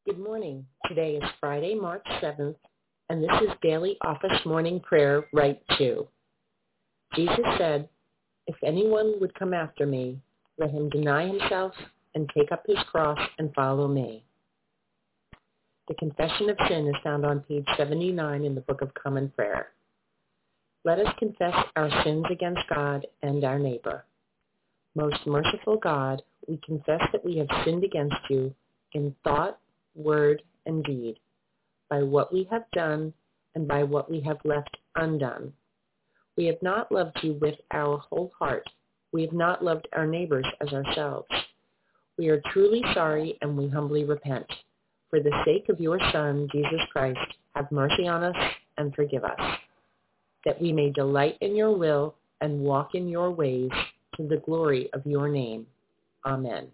Good morning. Today is Friday, March 7th, and this is Daily Office Morning Prayer, Right 2. Jesus said, "If anyone would come after me, let him deny himself and take up his cross and follow me." The confession of sin is found on page 79 in the Book of Common Prayer. Let us confess our sins against God and our neighbor. Most merciful God, we confess that we have sinned against you in thought, word, and deed, by what we have done and by what we have left undone. We have not loved you with our whole heart. We have not loved our neighbors as ourselves. We are truly sorry and we humbly repent. For the sake of your Son, Jesus Christ, have mercy on us and forgive us, that we may delight in your will and walk in your ways to the glory of your name. Amen.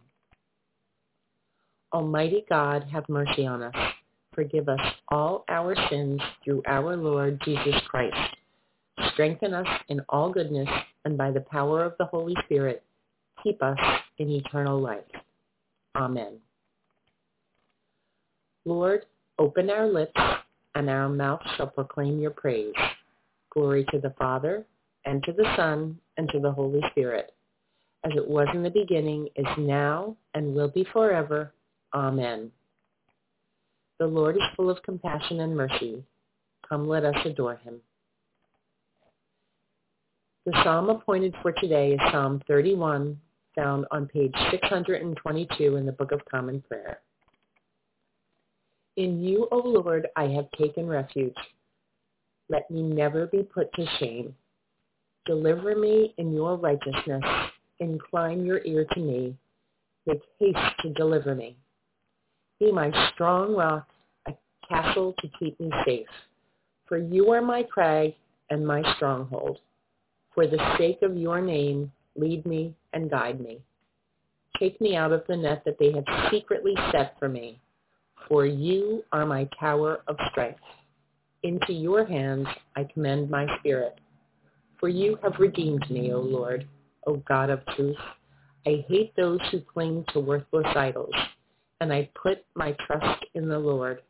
Almighty God, have mercy on us. Forgive us all our sins through our Lord Jesus Christ. Strengthen us in all goodness, and by the power of the Holy Spirit, keep us in eternal life. Amen. Lord, open our lips, and our mouth shall proclaim your praise. Glory to the Father, and to the Son, and to the Holy Spirit, as it was in the beginning, is now, and will be forever. Amen. The Lord is full of compassion and mercy. Come, let us adore him. The psalm appointed for today is Psalm 31, found on page 622 in the Book of Common Prayer. In you, O Lord, I have taken refuge. Let me never be put to shame. Deliver me in your righteousness. Incline your ear to me. Make haste to deliver me. Be my strong rock, a castle to keep me safe. For you are my crag and my stronghold. For the sake of your name, lead me and guide me. Take me out of the net that they have secretly set for me. For you are my tower of strength. Into your hands I commend my spirit. For you have redeemed me, O Lord, O God of truth. I hate those who cling to worthless idols, and I put my trust in the Lord.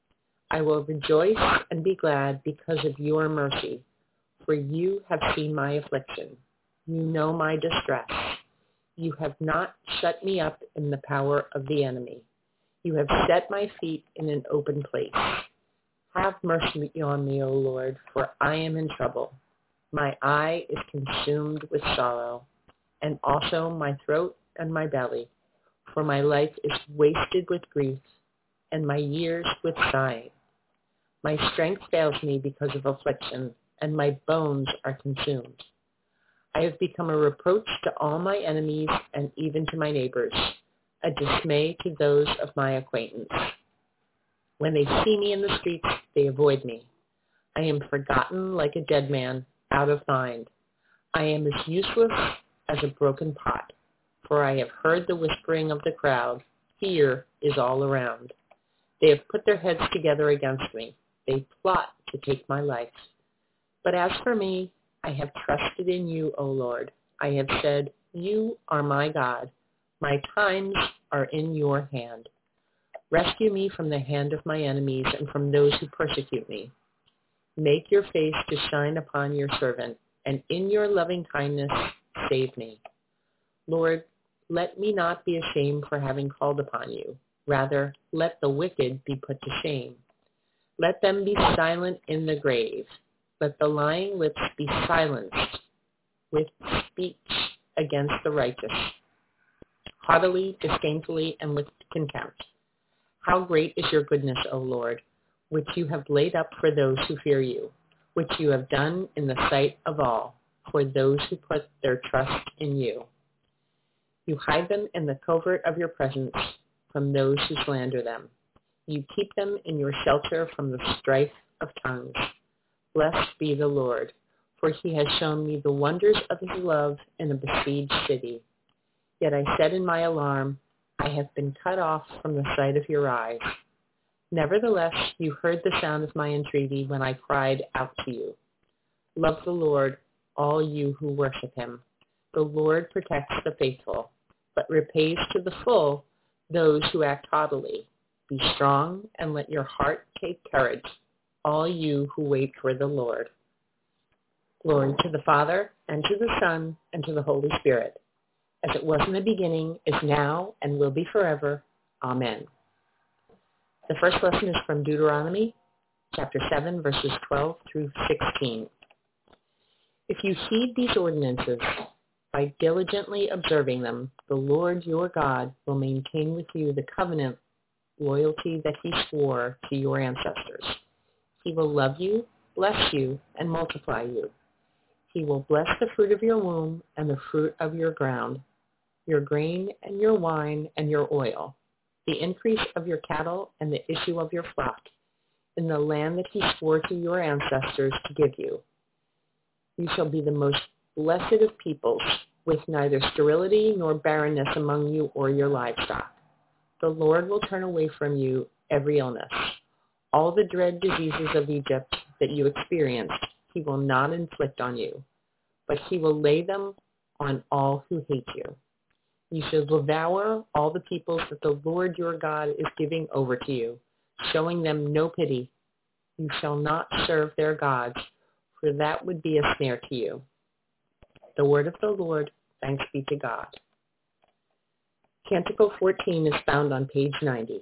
I will rejoice and be glad because of your mercy, for you have seen my affliction. You know my distress. You have not shut me up in the power of the enemy. You have set my feet in an open place. Have mercy on me, O Lord, for I am in trouble. My eye is consumed with sorrow, and also my throat and my belly. For my life is wasted with grief, and my years with sighing. My strength fails me because of affliction, and my bones are consumed. I have become a reproach to all my enemies and even to my neighbors, a dismay to those of my acquaintance. When they see me in the streets, they avoid me. I am forgotten like a dead man, out of mind. I am as useless as a broken pot, for I have heard the whispering of the crowd. Fear is all around. They have put their heads together against me. They plot to take my life. But as for me, I have trusted in you, O Lord. I have said, you are my God. My times are in your hand. Rescue me from the hand of my enemies and from those who persecute me. Make your face to shine upon your servant, and in your loving kindness save me. Lord, let me not be ashamed for having called upon you. Rather, let the wicked be put to shame. Let them be silent in the grave. Let the lying lips be silenced with speech against the righteous, haughtily, disdainfully, and with contempt. How great is your goodness, O Lord, which you have laid up for those who fear you, which you have done in the sight of all, for those who put their trust in you. You hide them in the covert of your presence from those who slander them. You keep them in your shelter from the strife of tongues. Blessed be the Lord, for he has shown me the wonders of his love in a besieged city. Yet I said in my alarm, I have been cut off from the sight of your eyes. Nevertheless, you heard the sound of my entreaty when I cried out to you. Love the Lord, all you who worship him. The Lord protects the faithful, but repays to the full those who act haughtily. Be strong and let your heart take courage, all you who wait for the Lord. Glory to the Father, and to the Son, and to the Holy Spirit, as it was in the beginning, is now, and will be forever. Amen. The first lesson is from Deuteronomy, chapter 7, verses 12 through 16. If you heed these ordinances, by diligently observing them, the Lord your God will maintain with you the covenant loyalty that he swore to your ancestors. He will love you, bless you, and multiply you. He will bless the fruit of your womb and the fruit of your ground, your grain and your wine and your oil, the increase of your cattle and the issue of your flock, in the land that he swore to your ancestors to give you. You shall be the most blessed of peoples, with neither sterility nor barrenness among you or your livestock. The Lord will turn away from you every illness. All the dread diseases of Egypt that you experienced, he will not inflict on you, but he will lay them on all who hate you. You shall devour all the peoples that the Lord your God is giving over to you, showing them no pity. You shall not serve their gods, for that would be a snare to you. The word of the Lord, thanks be to God. Canticle 14 is found on page 90.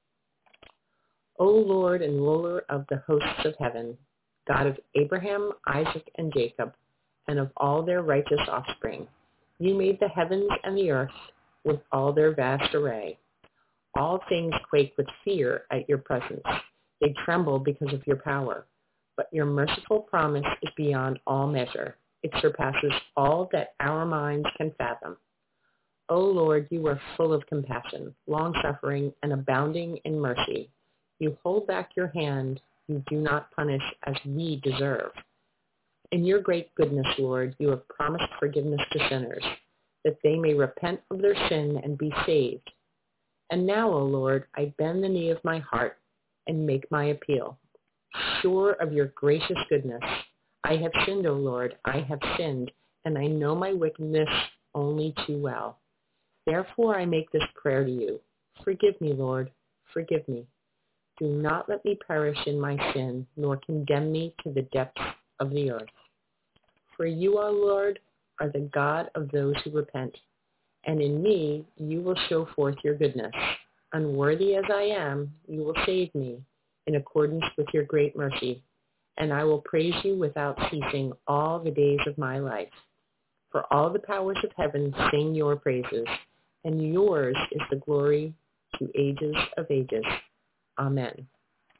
O Lord and ruler of the hosts of heaven, God of Abraham, Isaac, and Jacob, and of all their righteous offspring, you made the heavens and the earth with all their vast array. All things quake with fear at your presence. They tremble because of your power. But your merciful promise is beyond all measure. It surpasses all that our minds can fathom. O Lord, you are full of compassion, long-suffering, and abounding in mercy. You hold back your hand. You do not punish as we deserve. In your great goodness, Lord, you have promised forgiveness to sinners, that they may repent of their sin and be saved. And now, O Lord, I bend the knee of my heart and make my appeal. Sure of your gracious goodness, I have sinned, O Lord, I have sinned, and I know my wickedness only too well. Therefore I make this prayer to you. Forgive me, Lord, forgive me. Do not let me perish in my sin, nor condemn me to the depths of the earth. For you, O Lord, are the God of those who repent, and in me you will show forth your goodness. Unworthy as I am, you will save me in accordance with your great mercy, and I will praise you without ceasing all the days of my life. For all the powers of heaven sing your praises, and yours is the glory to ages of ages. Amen.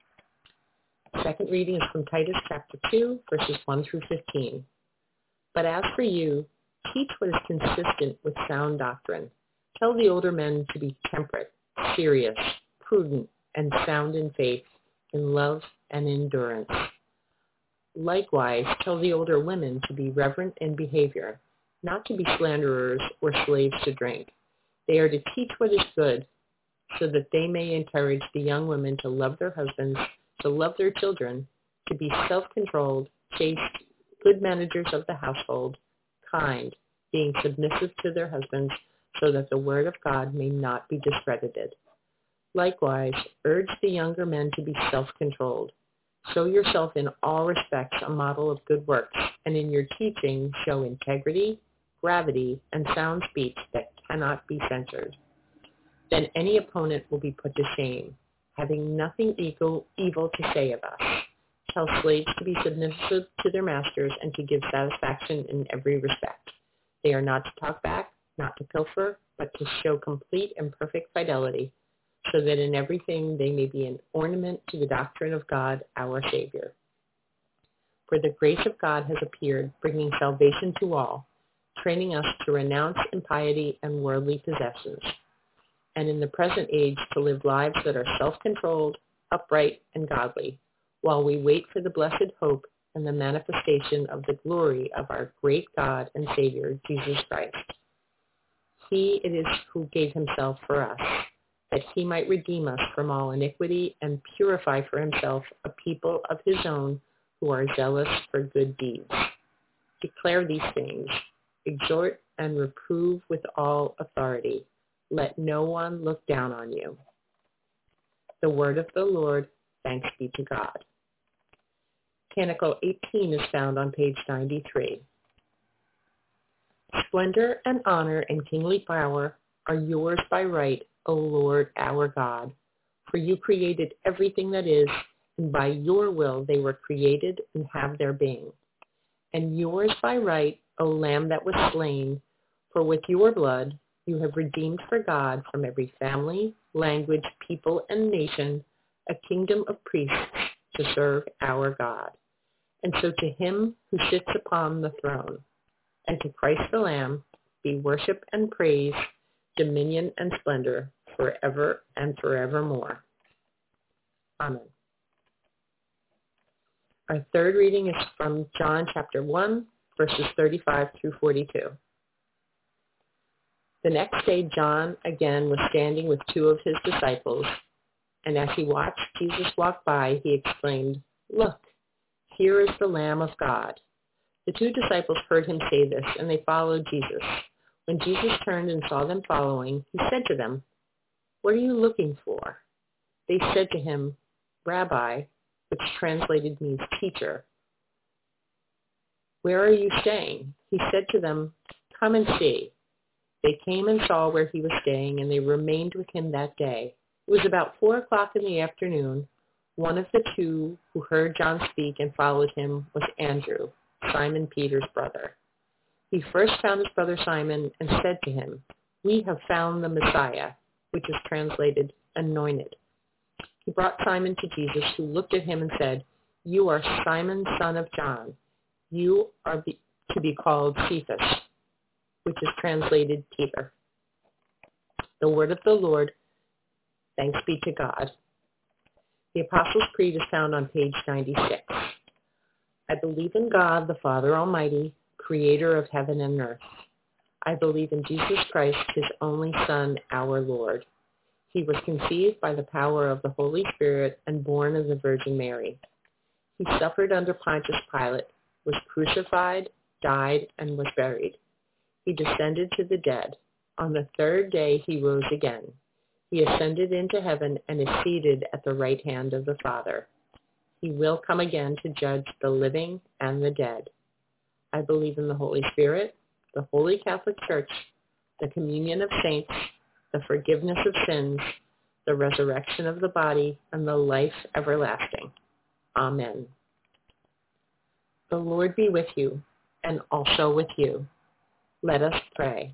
Second reading is from Titus chapter 2, verses 1 through 15. But as for you, teach what is consistent with sound doctrine. Tell the older men to be temperate, serious, prudent, and sound in faith, in love and endurance. Likewise, tell the older women to be reverent in behavior, not to be slanderers or slaves to drink. They are to teach what is good, so that they may encourage the young women to love their husbands, to love their children, to be self-controlled, chaste, good managers of the household, kind, being submissive to their husbands, so that the word of God may not be discredited. Likewise, urge the younger men to be self-controlled. Show yourself in all respects a model of good works, and in your teaching show integrity, gravity, and sound speech that cannot be censored. Then any opponent will be put to shame, having nothing evil to say of us. Tell slaves to be submissive to their masters and to give satisfaction in every respect. They are not to talk back, not to pilfer, but to show complete and perfect fidelity, so that in everything they may be an ornament to the doctrine of God, our Savior. For the grace of God has appeared, bringing salvation to all, training us to renounce impiety and worldly possessions, and in the present age to live lives that are self-controlled, upright, and godly, while we wait for the blessed hope and the manifestation of the glory of our great God and Savior, Jesus Christ. He it is who gave himself for us, that he might redeem us from all iniquity and purify for himself a people of his own who are zealous for good deeds. Declare these things, exhort and reprove with all authority. Let no one look down on you. The word of the Lord. Thanks be to God. Canticle 18 is found on page 93. Splendor and honor and kingly power are yours by right, O Lord our God. For you created everything that is, and by your will they were created and have their being. And yours by right, O Lamb that was slain, for with your blood you have redeemed for God from every family, language, people, and nation a kingdom of priests to serve our God. And so to him who sits upon the throne, and to Christ the Lamb, be worship and praise, dominion and splendor, forever and forevermore. Amen. Our third reading is from John chapter 1, verses 35 through 42. The next day, John again was standing with two of his disciples, and as he watched Jesus walk by, he exclaimed, "Look, here is the Lamb of God." The two disciples heard him say this, and they followed Jesus. When Jesus turned and saw them following, he said to them, "What are you looking for?" They said to him, "Rabbi," which translated means teacher, "where are you staying?" He said to them, "Come and see." They came and saw where he was staying, and they remained with him that day. It was about 4:00 in the afternoon. One of the two who heard John speak and followed him was Andrew, Simon Peter's brother. He first found his brother Simon and said to him, "We have found the Messiah," which is translated anointed. He brought Simon to Jesus, who looked at him and said, "You are Simon, son of John. You are to be called Cephas," which is translated Peter. The word of the Lord. Thanks be to God. The Apostles' Creed is found on page 96. I believe in God, the Father Almighty, creator of heaven and earth. I believe in Jesus Christ, his only Son, our Lord. He was conceived by the power of the Holy Spirit and born of the Virgin Mary. He suffered under Pontius Pilate, was crucified, died, and was buried. He descended to the dead. On the third day he rose again. He ascended into heaven and is seated at the right hand of the Father. He will come again to judge the living and the dead. I believe in the Holy Spirit, the Holy Catholic Church, the communion of saints, the forgiveness of sins, the resurrection of the body, and the life everlasting. Amen. The Lord be with you, and also with you. Let us pray.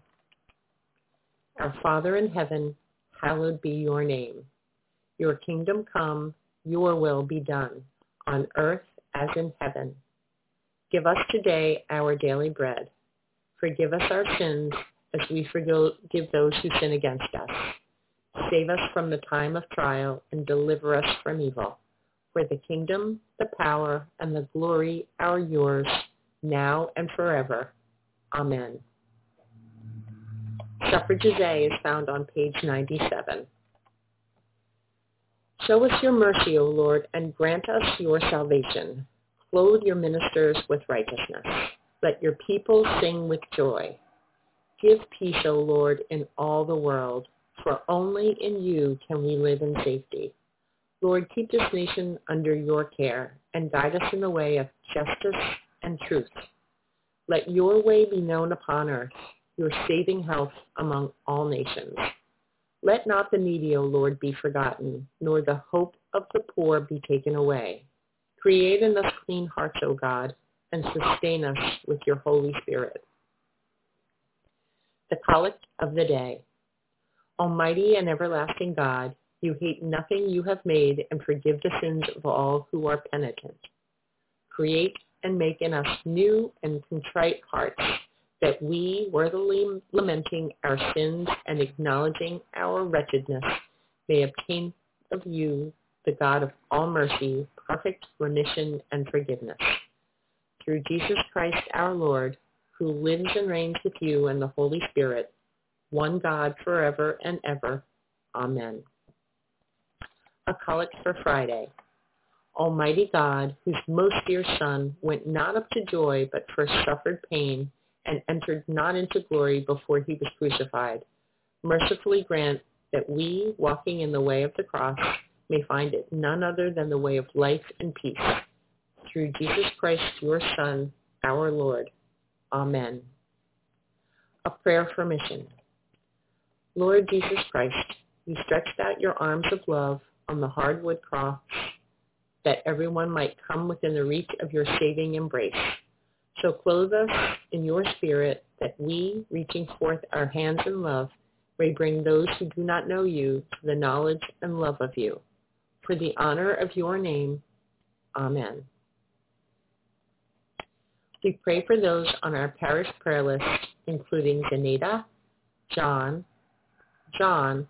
Our Father in heaven, hallowed be your name. Your kingdom come, your will be done, on earth as in heaven. Give us today our daily bread. Forgive us our sins as we forgive those who sin against us. Save us from the time of trial and deliver us from evil. For the kingdom, the power, and the glory are yours, now and forever. Amen. Suffrages A is found on page 97. Show us your mercy, O Lord, and grant us your salvation. Clothe your ministers with righteousness. Let your people sing with joy. Give peace, O Lord, in all the world, for only in you can we live in safety. Lord, keep this nation under your care and guide us in the way of justice and truth. Let your way be known upon earth, your saving health among all nations. Let not the needy, O Lord, be forgotten, nor the hope of the poor be taken away. Create in us clean hearts, O God, and sustain us with your Holy Spirit. The Collect of the Day. Almighty and everlasting God, you hate nothing you have made and forgive the sins of all who are penitent. Create and make in us new and contrite hearts, that we, worthily lamenting our sins and acknowledging our wretchedness, may obtain of you, the God of all mercy, perfect remission and forgiveness. Through Jesus Christ our Lord, who lives and reigns with you and the Holy Spirit, one God forever and ever. Amen. A Collect for Friday. Almighty God, whose most dear Son went not up to joy, but first suffered pain, and entered not into glory before he was crucified, mercifully grant that we, walking in the way of the cross, may find it none other than the way of life and peace. Through Jesus Christ, your Son, our Lord. Amen. A prayer for mission. Lord Jesus Christ, you stretched out your arms of love on the hardwood cross that everyone might come within the reach of your saving embrace. So clothe us in your spirit that we, reaching forth our hands in love, may bring those who do not know you to the knowledge and love of you. For the honor of your name, amen. We pray for those on our parish prayer list, including Zaneta, John, Ken,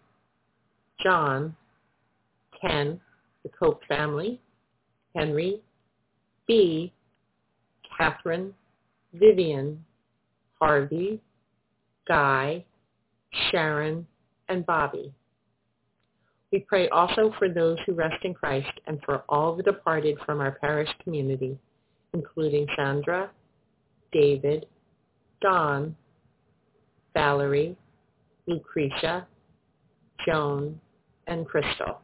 the Cope family, Henry, B, Catherine, Vivian, Harvey, Guy, Sharon, and Bobby. We pray also for those who rest in Christ and for all the departed from our parish community, including Sandra, David, Don, Valerie, Lucretia, Joan, and Crystal.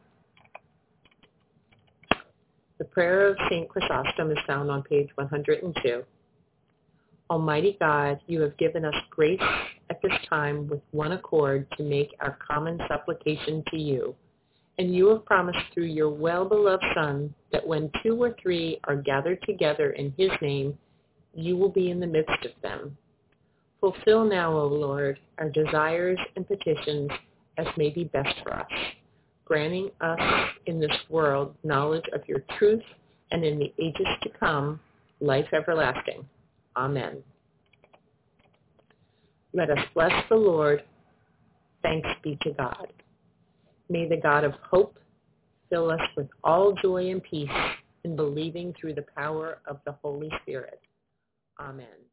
The prayer of St. Chrysostom is found on page 102. Almighty God, you have given us grace at this time with one accord to make our common supplication to you. And you have promised through your well-beloved Son that when 2 or 3 are gathered together in his name, you will be in the midst of them. Fulfill now, O Lord, our desires and petitions as may be best for us, granting us in this world knowledge of your truth and in the ages to come, life everlasting. Amen. Let us bless the Lord. Thanks be to God. May the God of hope fill us with all joy and peace in believing through the power of the Holy Spirit. Amen.